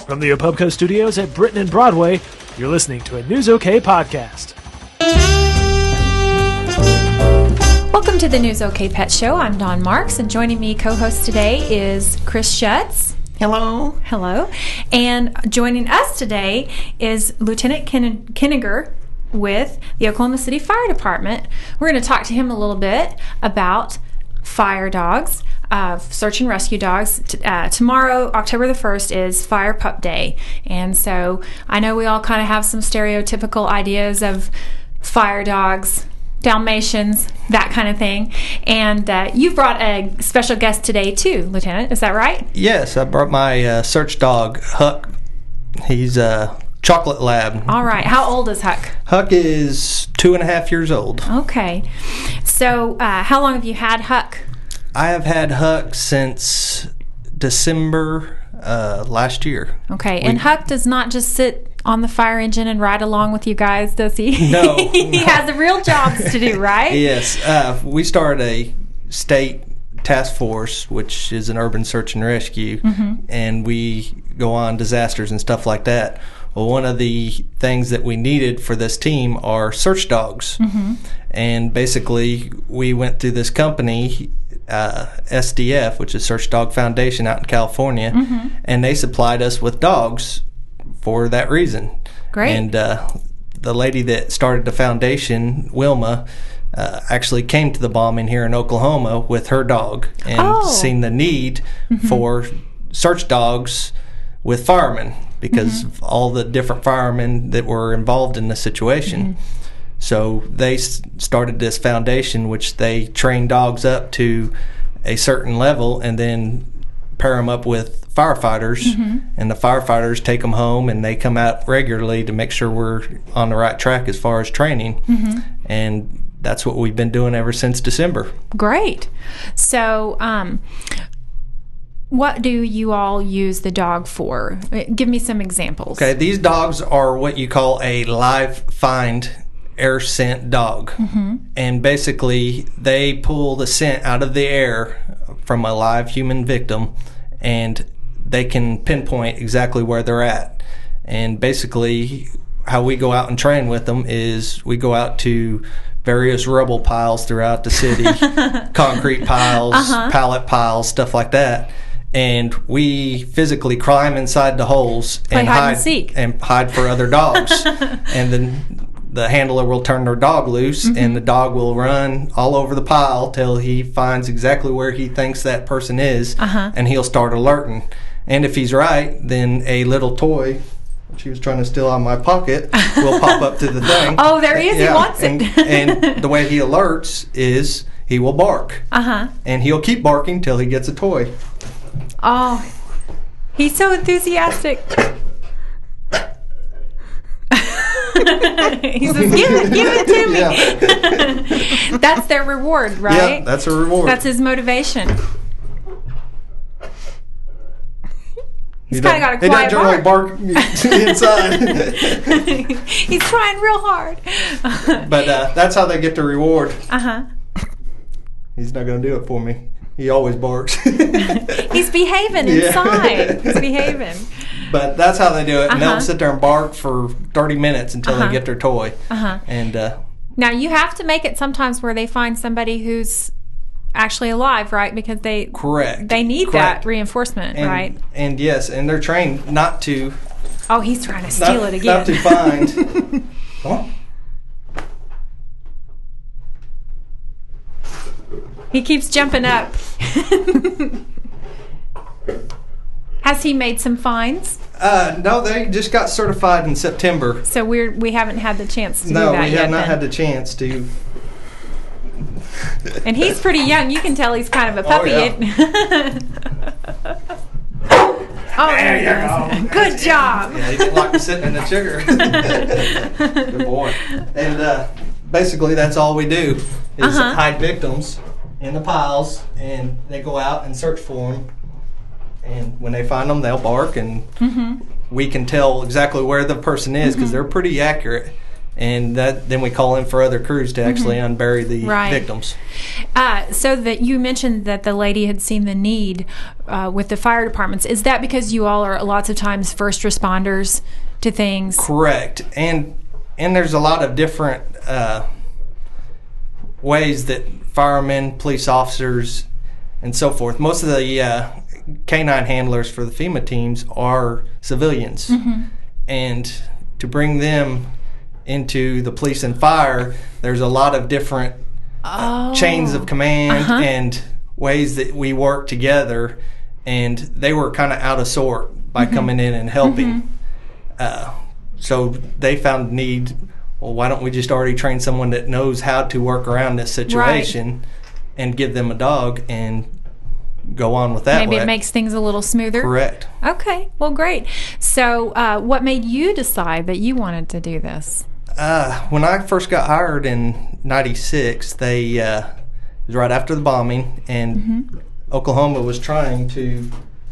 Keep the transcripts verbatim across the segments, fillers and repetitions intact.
From the Apubco Studios at Britain and Broadway, you're listening to a News OK podcast. Welcome to the News OK Pet Show. I'm Dawn Marks, and joining me co-host today is Chris Schutz. Hello. Hello. And joining us today is Lieutenant Ken- Kenninger with the Oklahoma City Fire Department. We're going to talk to him a little bit about fire dogs, uh, search and rescue dogs. T- uh, tomorrow, October the first, is Fire Pup Day. And so I know we all kind of have some stereotypical ideas of fire dogs, Dalmatians, that kind of thing. And uh, you've brought a special guest today, too, Lieutenant. Is that right? Yes, I brought my uh, search dog, Huck. He's a chocolate lab. All right. How old is Huck? Huck is two and a half years old. Okay. So uh, how long have you had Huck? I have had Huck since December uh, last year. Okay. We, and Huck does not just sit on the fire engine and ride along with you guys, does he? No. he no. has real jobs to do, right? Yes. Uh, we started a state task force, which is an urban search and rescue, mm-hmm. and we go on disasters and stuff like that. Well, one of the things that we needed for this team are search dogs. Mm-hmm. And basically, we went through this company, uh, S D F, which is Search Dog Foundation out in California, mm-hmm. and they supplied us with dogs for that reason. Great. And uh, the lady that started the foundation, Wilma, uh, actually came to the bombing here in Oklahoma with her dog and oh. seen the need mm-hmm. for search dogs with firemen, because mm-hmm. of all the different firemen that were involved in the situation. Mm-hmm. So they s- started this foundation, which they train dogs up to a certain level and then pair them up with firefighters, mm-hmm. and the firefighters take them home, and they come out regularly to make sure we're on the right track as far as training. Mm-hmm. And that's what we've been doing ever since December. Great. So, um, what do you all use the dog for? Give me some examples. Okay, these dogs are what you call a live find air scent dog. Mm-hmm. And basically, they pull the scent out of the air from a live human victim, and they can pinpoint exactly where they're at. And basically, how we go out and train with them is we go out to various rubble piles throughout the city, concrete piles, uh-huh. pallet piles, stuff like that. And we physically climb inside the holes Play and hide hide and seek. and hide for other dogs. And then the handler will turn their dog loose, mm-hmm. and the dog will run all over the pile till he finds exactly where he thinks that person is, uh-huh. and he'll start alerting. And if he's right, then a little toy, which he was trying to steal out of my pocket, will pop up to the thing. Oh, there he is. Yeah. He wants and, it. And the way he alerts is he will bark. Uh-huh. And he'll keep barking till he gets a toy. Oh, he's so enthusiastic. He says, give it, give it to me. Yeah. That's their reward, right? Yeah, that's a reward. That's his motivation. He's kind of got a quiet bark. bark. He doesn't generally bark inside. He's trying real hard. But uh, that's how they get the reward. Uh-huh. He's not going to do it for me. He always barks. He's behaving inside. Yeah. He's behaving. But that's how they do it. And uh-huh. they'll sit there and bark for thirty minutes until uh-huh. they get their toy. Uh-huh. And uh, now, you have to make it sometimes where they find somebody who's actually alive, right? Because they correct. They need correct. that reinforcement, and, right? And yes, and they're trained not to. Oh, he's trying to steal not, it again. Not to find. Come on. He keeps jumping up. Has he made some finds? Uh, no, they just got certified in September. So we're we haven't had the chance to no, do that yet. No, we have not then. had the chance to. And he's pretty young. You can tell he's kind of a puppy. Oh, yeah. Oh, there you go. Good job. Yeah, he didn't like me sitting in the sugar. Good boy. And uh, basically, that's all we do is uh-huh. hide victims in the piles, and they go out and search for them. And when they find them, they'll bark, and mm-hmm. we can tell exactly where the person is because mm-hmm. they're pretty accurate. and that then we call in for other crews to actually mm-hmm. unbury the right. victims. Uh, so that you mentioned that the lady had seen the need uh, with the fire departments. Is that because you all are lots of times first responders to things? Correct. And and there's a lot of different uh, ways that firemen, police officers, and so forth. Most of the uh, canine handlers for the FEMA teams are civilians. Mm-hmm. And to bring them into the police and fire, there's a lot of different uh, oh. chains of command uh-huh. and ways that we work together, and they were kind of out of sort by mm-hmm. coming in and helping. Mm-hmm. Uh, so they found need, well, why don't we just already train someone that knows how to work around this situation right. and give them a dog and go on with that. Maybe way. It makes things a little smoother. Correct. Okay, well, great. So uh, what made you decide that you wanted to do this? Uh, when I first got hired in ninety-six, they uh, it was right after the bombing, and mm-hmm. Oklahoma was trying to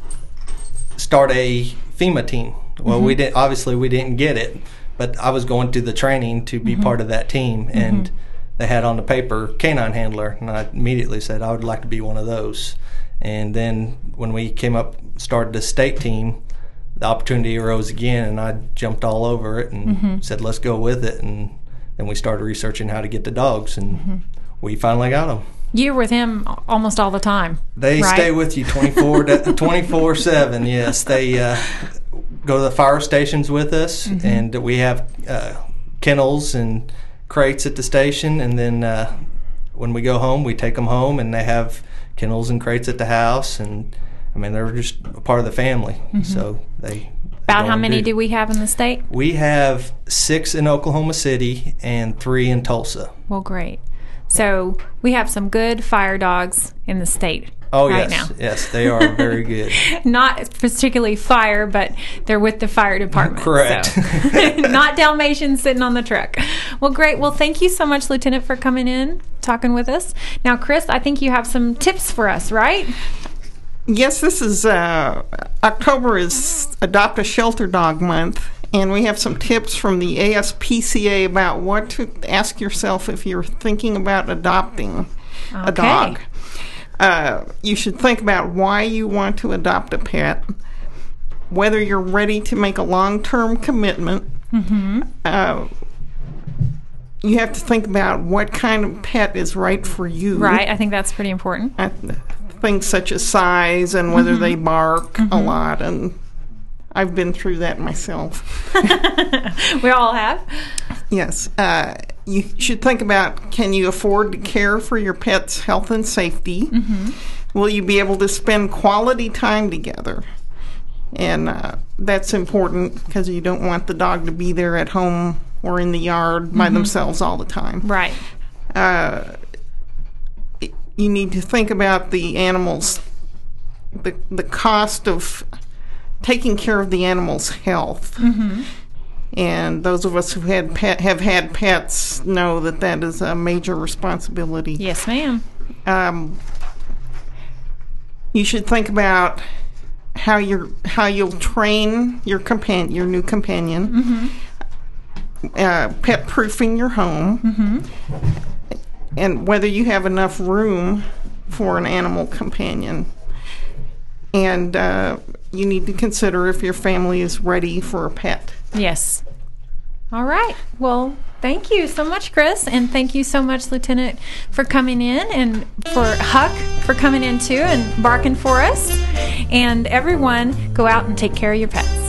start a FEMA team. Well, mm-hmm. we didn't. Obviously, we didn't get it, but I was going through the training to be mm-hmm. part of that team, and mm-hmm. they had on the paper canine handler, and I immediately said I would like to be one of those. And then when we came up, started the state team, the opportunity arose again, and I jumped all over it and mm-hmm. said, let's go with it. And then we started researching how to get the dogs, and mm-hmm. we finally got them. You're with him almost all the time. They right? stay with you twenty-four seven, yes. They uh, go to the fire stations with us, mm-hmm. and we have uh, kennels and crates at the station. And then uh, when we go home, we take them home, and they have kennels and crates at the house. And I mean, they're just a part of the family. Mm-hmm. So they about how many do. do we have in the state? We have six in Oklahoma City and three in Tulsa. Well, great. So we have some good fire dogs in the state. Oh, right yes. Now. Yes, they are very good. Not particularly fire, but they're with the fire department. Correct. So. Not Dalmatians sitting on the truck. Well, great. Well, thank you so much, Lieutenant, for coming in, talking with us. Now, Chris, I think you have some tips for us, right? Yes, this is uh, October is Adopt a Shelter Dog Month, and we have some tips from the A S P C A about what to ask yourself if you're thinking about adopting okay. a dog. Uh, you should think about why you want to adopt a pet, whether you're ready to make a long-term commitment. Mm-hmm. Uh, you have to think about what kind of pet is right for you. Right, I think that's pretty important. Uh, things such as size and whether mm-hmm. they bark mm-hmm. a lot, and I've been through that myself. We all have. Yes. Uh, you should think about, can you afford to care for your pet's health and safety? Mm-hmm. Will you be able to spend quality time together? And uh, that's important because you don't want the dog to be there at home or in the yard by mm-hmm. themselves all the time. Right. Uh, you need to think about the animals, the the cost of taking care of the animal's health. Mm-hmm. And those of us who had pet, have had pets know that that is a major responsibility. Yes, ma'am. Um, you should think about how you're how you'll train your companion, your new companion, mm-hmm. uh, pet proofing your home, mm-hmm. and whether you have enough room for an animal companion. And uh, you need to consider if your family is ready for a pet. Yes. All right. Well, thank you so much, Chris, and thank you so much, Lieutenant, for coming in, and for Huck for coming in too and barking for us. And everyone, go out and take care of your pets.